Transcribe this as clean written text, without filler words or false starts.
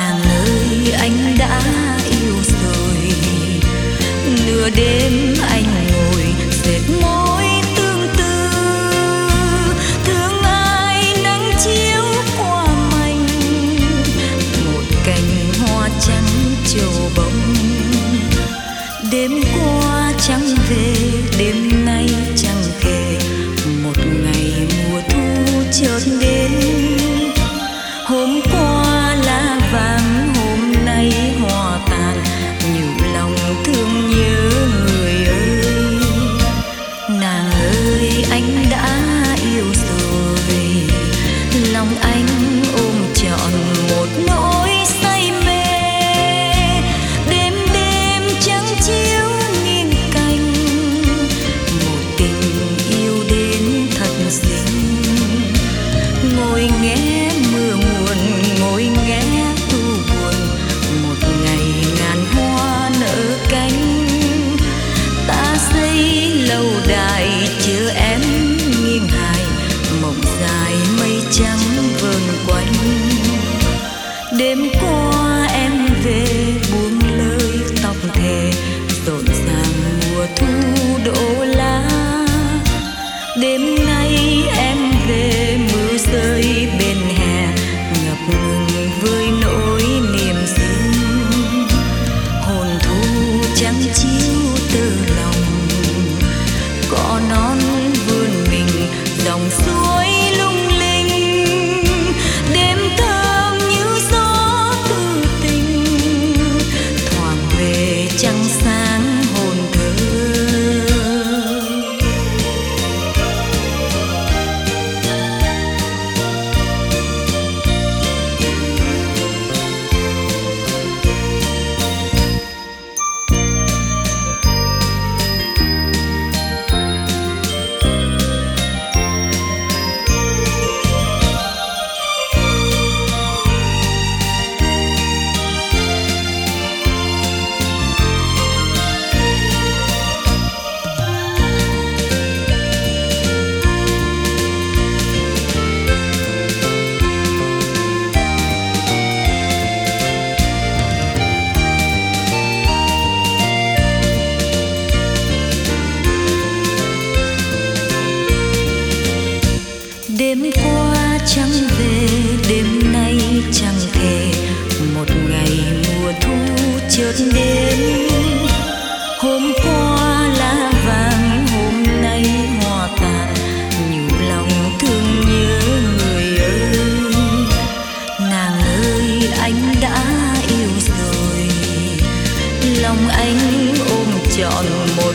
Nàng ơi anh đã yêu rồi, nửa đêm anh ngồi dệt mối tương tư, thương ai nắng chiếu qua manh, một cành hoa trắng trổ bông. Đêm qua chẳng về, đêm nay chẳng kể, một ngày mùa thu chợt đến. Hôm qua lá vàng, hôm nay hoa tàn, nhiều lòng thương nhớ người ơi. Nàng ơi anh đã yêu rồi, lòng anh ôm trọn một nỗi say mê. Đêm đêm trắng chiếu nghiêng canh, một tình yêu đến thật xinh. Ngồi nghe mưa nguồn, ngồi nghe thu buồn, một ngày ngàn hoa nở cánh. Ta xây lâu đài chờ em nghiêng hài, mộng dài mây trắng vờn quanh. Đêm qua em về buông lơi tóc thề, rộn ràng mùa thu đổ lá. Đêm nay em về mưa rơi bên hè, ngập ngừng với nỗi niềm riêng. Hồn thu trắng chiếu tơ lòng, cỏ non vươn mình dòng suối lung linh. Đêm thơm như gió tư tình, thoảng về trăng sáng hồn thơ. Đêm qua chẳng về, đêm nay chẳng thể, một ngày mùa thu chợt đến. Hôm qua lá vàng, hôm nay hoa tàn, nhiều lòng thương nhớ người ơi. Nàng ơi anh đã yêu rồi, lòng anh ôm trọn một